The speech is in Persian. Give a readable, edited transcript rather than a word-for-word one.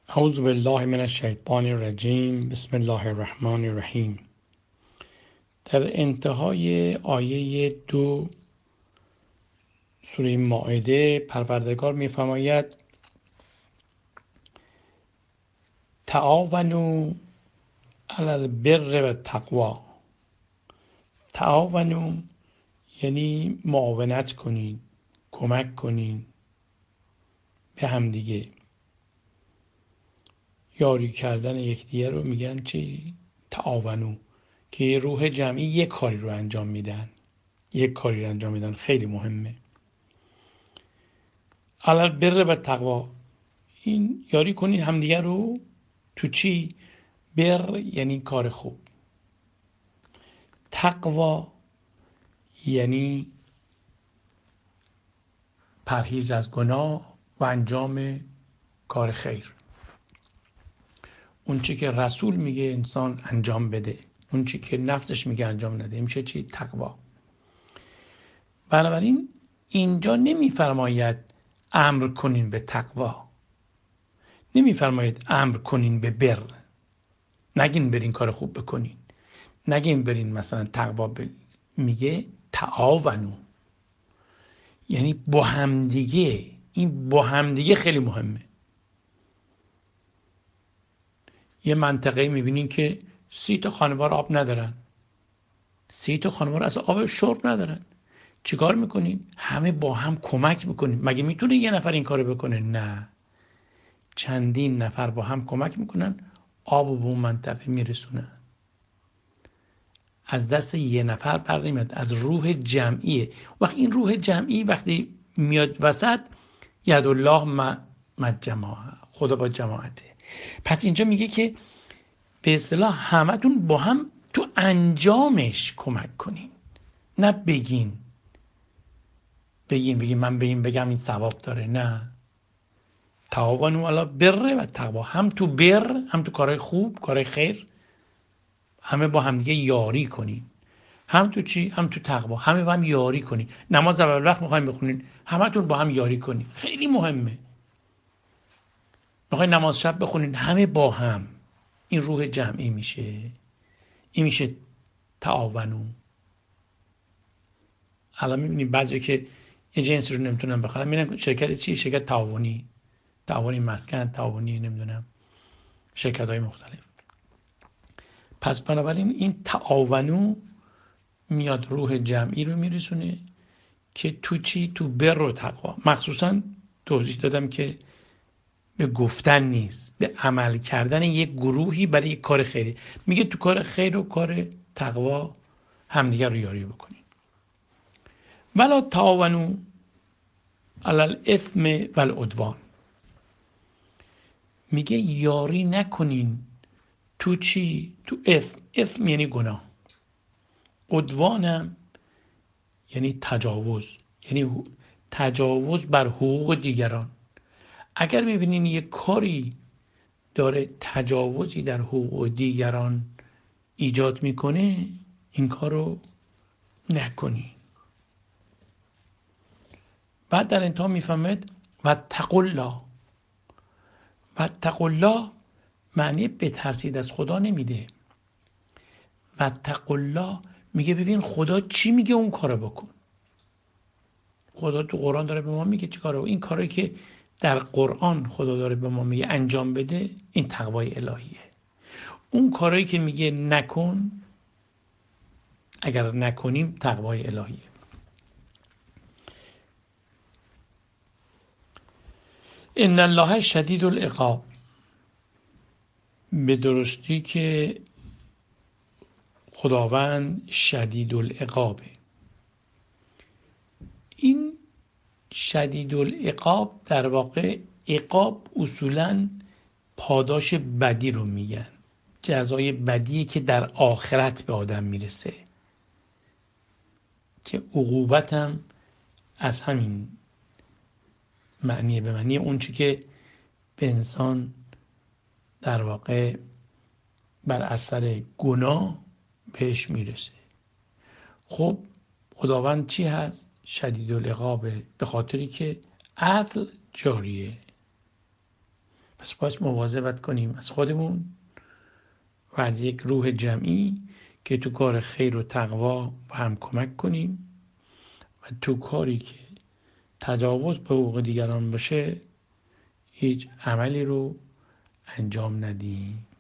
اعوذ بالله من الشیطان الرجیم. بسم الله الرحمن الرحیم. در انتهای آیه 2 سوره مائده پروردگار می‌فرماید تعاونوا علی البر و التقوا. تعاونوا یعنی معاونت کنین، کمک کنین به همدیگه. یاری کردن یکدیگر رو میگن چی؟ تعاونو، که روح جمعی یک کاری رو انجام میدن. خیلی مهمه. علل بر و تقوا، این یاری کنین همدیگه رو تو چی؟ بر یعنی کار خوب، تقوا یعنی پرهیز از گناه و انجام کار خیر. اون چی که رسول میگه انسان انجام بده، اون چی که نفسش میگه انجام نده، این میشه چی؟ تقوا. بنابراین اینجا نمیفرماید امر کنین به تقوا، نمیفرماید امر کنین به بر، نگین برین کار خوب بکنین، نگین برین مثلا تقوا میگه تعاونو، یعنی با همدیگه. این با همدیگه خیلی مهمه. یه منطقه میبینین که 30 تا خانوار آب ندارن، 30 تا خانوار اصلا آب شرب ندارن. چیکار میکنین؟ همه با هم کمک میکنین. مگه میتونه یه نفر این کارو بکنه؟ نه، چندین نفر با هم کمک میکنن، آب به اون منطقه میرسونن. از دست یه نفر بر نمیاد، از روح جمعیه. وقتی این روح جمعی وقتی میاد وسط، ید الله مع جماعه، خدا با جماعته. پس اینجا میگه که به اصطلاح همتون با هم تو انجامش کمک کنین، نه بگین من به این بگم این ثواب داره. نه، تعاونوا علی البر و تقوا، هم تو بر، هم تو کارهای خوب، کارهای خیر، همه با همدیگه یاری کنین. هم تو چی؟ هم تو تقوا، همه با هم یاری کنین. نماز اول وقت میخوایم بخونین، همتون با هم یاری کنین، خیلی مهمه. میخواین نماز شب بخونین، همه با هم، این روح جمعی میشه. این میشه تعاونو. الان میبینید بعضی که یه جنسی رو نمیتونن بخرن، میرن شرکت چی؟ شرکت تعاونی مسکن، تعاونی نمیدونم شرکت های مختلف. پس بنابراین این تعاونو میاد روح جمعی رو میرسونه که تو چی؟ تو بر و تقوا. مخصوصا توضیح دادم که به گفتن نیست، به عمل کردن یک گروهی برای یک کار خیری. میگه تو کار خیر و کار تقوا همدیگر رو یاری بکنین. ولا تعاونوا علی الاثم والعدوان، میگه یاری نکنین تو چی؟ تو اثم یعنی گناه، عدوانم یعنی تجاوز، یعنی تجاوز بر حقوق دیگران. اگر میبینین یک کاری داره تجاوزی در حقوق دیگران ایجاد میکنه، این کارو نکنی. بعد در انتها میفهمد واتقوا الله. واتقوا الله معنی بترسید از خدا نمیده. واتقوا الله میگه ببین خدا چی میگه اون کارو بکن. خدا تو قرآن داره به ما میگه چی کارو. این کاری که در قرآن خدا داره به ما میگه انجام بده، این تقوای الهیه. اون کارایی که میگه نکن، اگر نکنیم تقوای الهیه. ان الله شدید العقاب، به درستی که خداوند شدید العقابه. این شدید العقاب در واقع، عقاب اصولاً پاداش بدی رو میگن، جزای بدی که در آخرت به آدم میرسه، که عقوبت هم از همین معنیه، به معنی اون چی که به انسان در واقع بر اثر گناه بهش میرسه. خب خداوند چی هست؟ شدید العقابه، به خاطری که عدل جاریه. پس باید مواظبت کنیم از خودمون و از یک روح جمعی که تو کار خیر و تقوا هم کمک کنیم و تو کاری که تجاوز به حقوق دیگران باشه هیچ عملی رو انجام ندیم.